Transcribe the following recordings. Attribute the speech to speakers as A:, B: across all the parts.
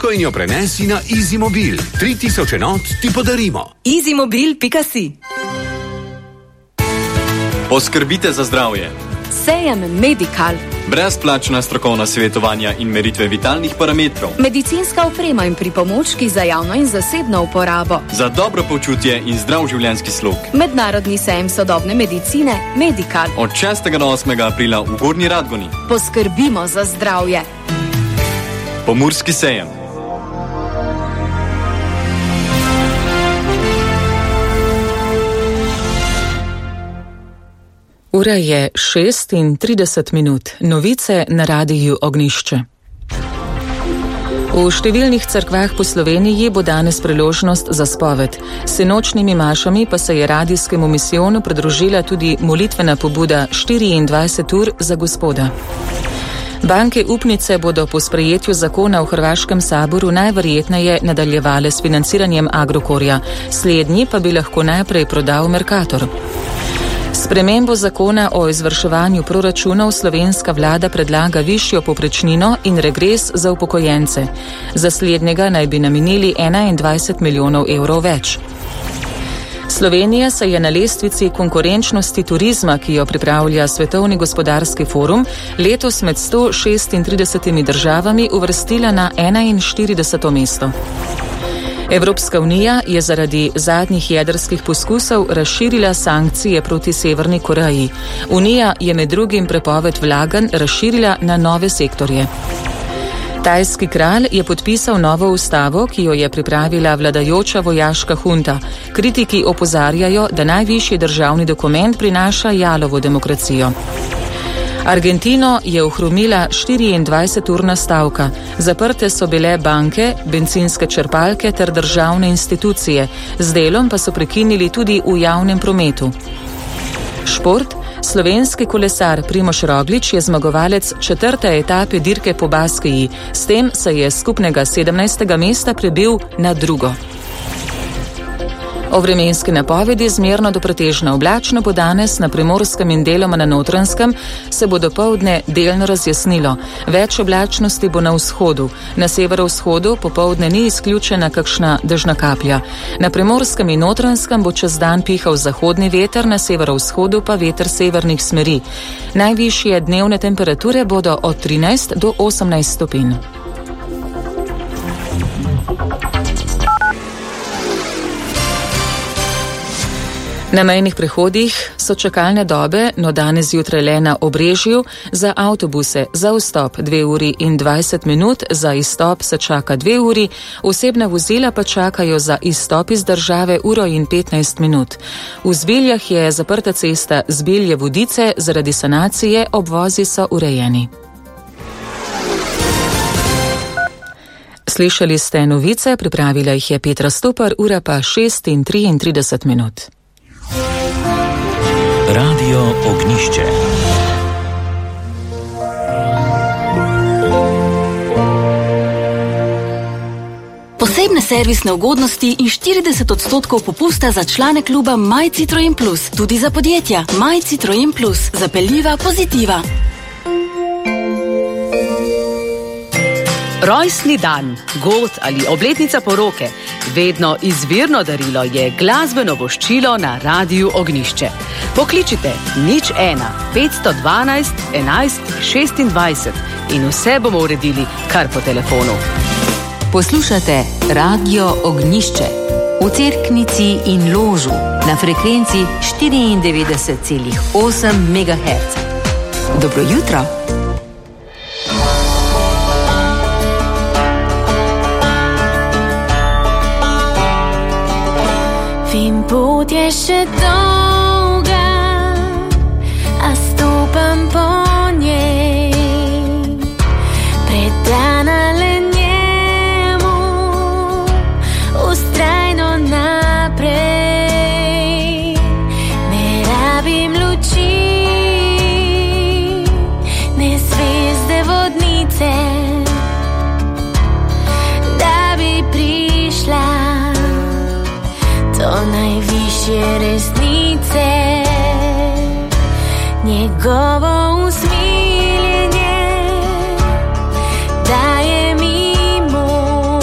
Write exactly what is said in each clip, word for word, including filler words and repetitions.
A: Ko jo prenesi na EasyMobil. tri tisoč enot ti podarimo.
B: easymobil pika si.
C: Poskrbite za zdravje.
B: Sejem Medical.
C: Brezplačna strokovna svetovanja in meritve vitalnih parametrov.
B: Medicinska oprema in pripomočki za javno in zasebno uporabo.
C: Za dobro počutje in zdrav življenjski slog.
B: Mednarodni sejem sodobne medicine Medical.
C: Od šestega do osmega aprila v Gornji Radgoni.
B: Poskrbimo za zdravje.
C: Pomurski sejem.
D: Ura je šest in trideset minut. Novice na radiju Ognjišče. V številnih cerkvah po Sloveniji bo danes priložnost za spoved. S sinočnimi mašami pa se je radijskemu misijonu pridružila tudi molitvena pobuda štiriindvajset ur za Gospoda. Banke upnice bodo po sprejetju zakona v Hrvaškem saboru najverjetneje nadaljevale s financiranjem Agrokorja. Slednji pa bi lahko najprej prodal Mercator. Spremembo zakona o izvrševanju proračunov slovenska vlada predlaga višjo povprečnino in regres za upokojence. Za slednjega naj bi namenili enaindvajset milijonov evrov več. Slovenija se je na lestvici konkurenčnosti turizma, ki jo pripravlja Svetovni gospodarski forum, letos med sto šestintridesetimi državami uvrstila na enainštirideseto mesto. Evropska unija je zaradi zadnjih jedrskih poskusov razširila sankcije proti Severni Koreji. Unija je med drugim prepoved vlaganj razširila na nove sektorje. Tajski kralj je podpisal novo ustavo, ki jo je pripravila vladajoča vojaška hunta. Kritiki opozarjajo, da najvišji državni dokument prinaša jalovo demokracijo. Argentino je ohromila štiriindvajseturna stavka. Zaprte so bile banke, bencinske črpalke ter državne institucije. Z delom pa so prekinili tudi v javnem prometu. Šport. Slovenski kolesar Primož Roglič je zmagovalec četrte etape dirke po Baskiji. S tem se je skupnega sedemnajstega mesta prebil na drugo. O vremenski napovedi zmerno do pretežno oblačno bo danes na Primorskem in deloma na Notranjskem se bo dopoldne delno razjasnilo. Več oblačnosti bo na vzhodu. Na severovzhodu popoldne ni izključena kakšna dežna kaplja. Na Primorskem in Notranjskem bo čez dan pihal zahodni veter, na severovzhodu pa veter severnih smeri. Najvišje dnevne temperature bodo od trinajst do osemnajst stopinj. Na mejnih prehodih so čakalne dobe, no danes zjutraj le na Obrežju, za avtobuse za vstop dve uri in dvajset minut, za izstop se čaka dve uri, osebna vozila pa čakajo za izstop iz države uro in petnajst minut. V Zbiljah je zaprta cesta Zbilje-Vodice zaradi sanacije, obvozi so urejeni. Slišali ste novice, pripravila jih je Petra Stopar, ura pa šest in triintrideset minut.
E: Radio Ognjišče.
F: Posebne servisne ugodnosti in štirideset odstotkov popusta za člane kluba My Citroen Plus. Tudi za podjetja. My Citroen Plus. Zapeljiva pozitiva.
G: Rojstni dan, god ali obletnica poroke. Vedno izvirno darilo je glasbeno voščilo na Radiu Ognjišče. Pokličite nič ena, petsto dvanajst, enajst, šestindvajset in vse bomo uredili kar po telefonu.
H: Poslušate Radio Ognjišče v Cerknici in Ložu na frekvenci štiriindevetdeset celih osem megaherca. Dobro jutro!
I: Vem, pot je še dolga, a stopam po njej, predana le njemu, ustrajno naprej. Ne rabim luči, ne zvezde vodnice, da bi prišla do najvišje resnice. Njegovo usmiljenje daje mi moč.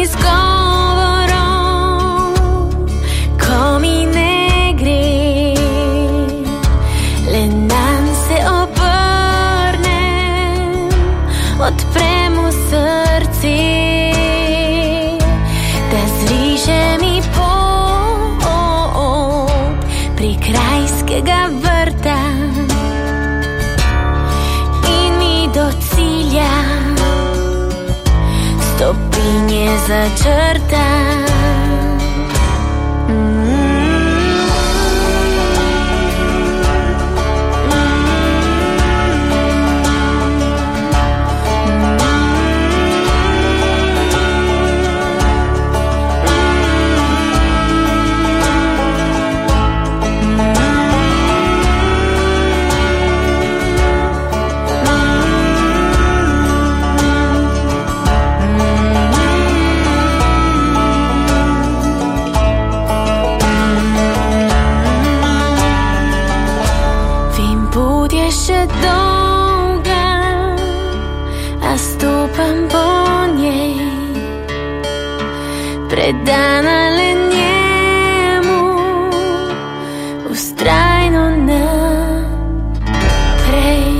I: govorom, ko mi ne gre, le nam se obrnem, odprem v srce, da zriže mi pot prikrajskega vrta in mi do cilja stopinje začrta. Še dolga, a stopam po njej, predana le njemu, vztrajno naprej.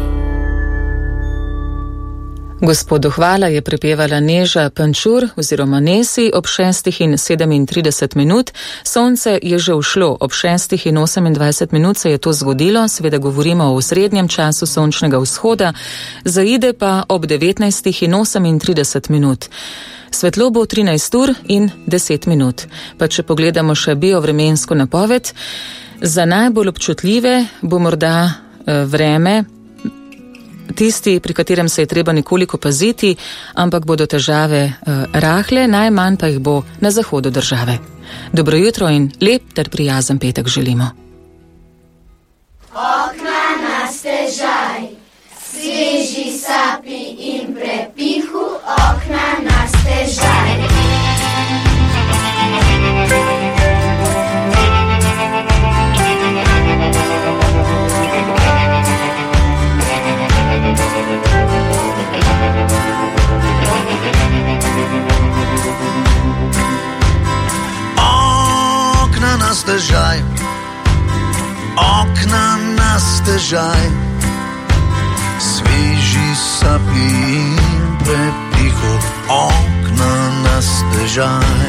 D: Gospodu hvala je prepevala Neža Pančur oziroma Nesi ob šestih in sedemintrideset minut. Sonce je že ušlo, ob šestih in osemindvajset minut se je to zgodilo, seveda govorimo o srednjem času sončnega vzhoda, zaide pa ob devetnajstih in osemintrideset minut. Svetlo bo trinajst ur in deset minut. Pa če pogledamo še biovremensko napoved, za najbolj občutljive bo morda e, vreme tisti, pri katerem se je treba nekoliko paziti, ampak bodo težave eh, rahle, najmanj pa jih bo na zahodu države. Dobro jutro in lep ter prijazen petek želimo.
J: Okna na stežaj, sveži sapi in prepihu, okna na stežaj.
K: Okna na stežaj, okna na stežaj, sveži sapi in prepihu, okna na stežaj.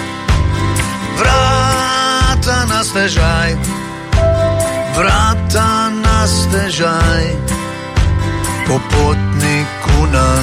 K: Vrata na stežaj, vrata na stežaj, popotniku na